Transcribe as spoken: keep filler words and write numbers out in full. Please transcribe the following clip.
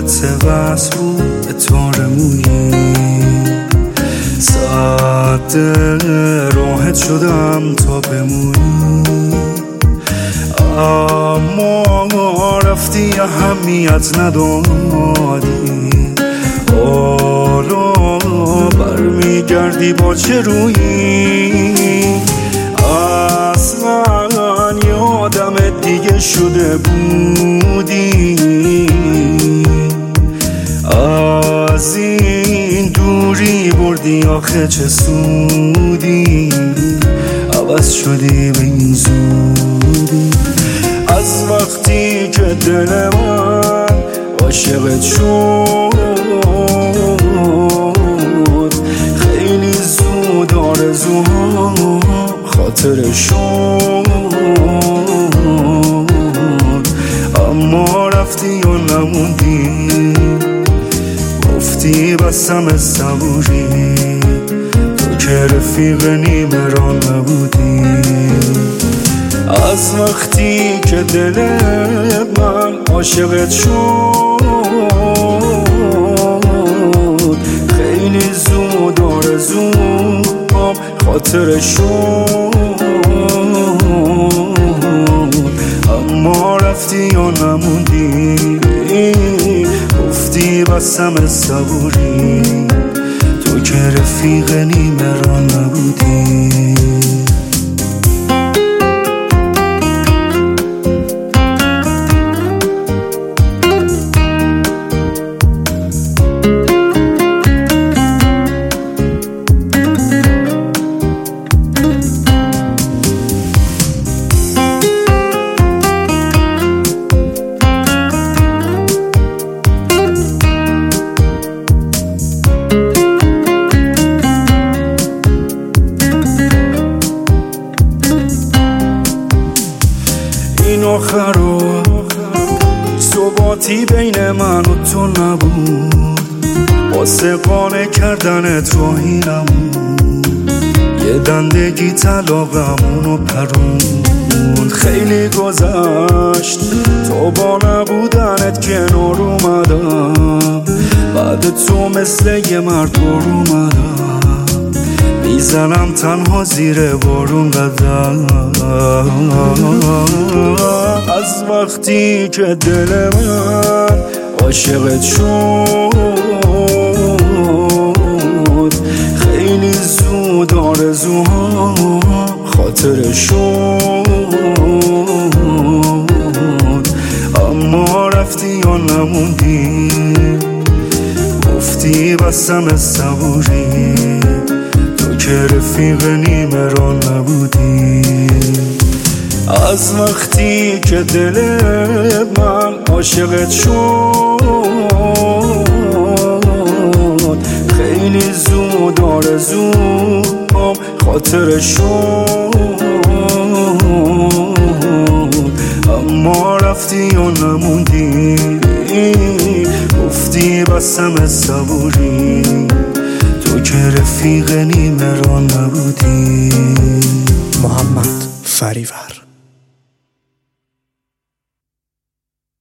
یادت بس بود تار مویی، ساعت راحت شدم تا بمونی، اما رفتی اهمیت ندادی. حالا برمیگردی با چه رویی؟ اصلا یادمت دیگه شده بودی، از این دوری بردی آخه چه سودی؟ عوض شدی به این زودی. از وقتی که دل من عاشقت شد، خیلی زود آرزوها خاطر شد، اما رفتی و نموندی، گفتی بسم صبوری، تو که رفیق نیمه را نبودی. از وقتی که دل من عاشقت شد، خیلی زود آرزوام خاطر شد، اما رفتی و نموندی، گفتی بسم صبوری، تو که رفیق نیمه را نبودی. این آخر و ثباتی بین من و تو نبود، واسه قانع کردنت راهی نمود، یه دندگی طلاقمونو پروند. خیلی گذشت تو با نبودنت کنار اومدم، بعد تو مثل یه مرد بر اومدم، میزنم تنها زیر بارون قدم. از وقتی که دل من عاشقت شد، خیلی زود آرزوها خاطر شد، اما رفتی و نموندی، گفتی بسم صبوری، که رفیق نیمه را نبودی. از وقتی که دل من عاشقت شد، خیلی زود آرزوام خاطر شد، اما رفتی و نموندی، گفتی بسم صبوری، تو که رفیق نیمه را نبودی. محمد فریور.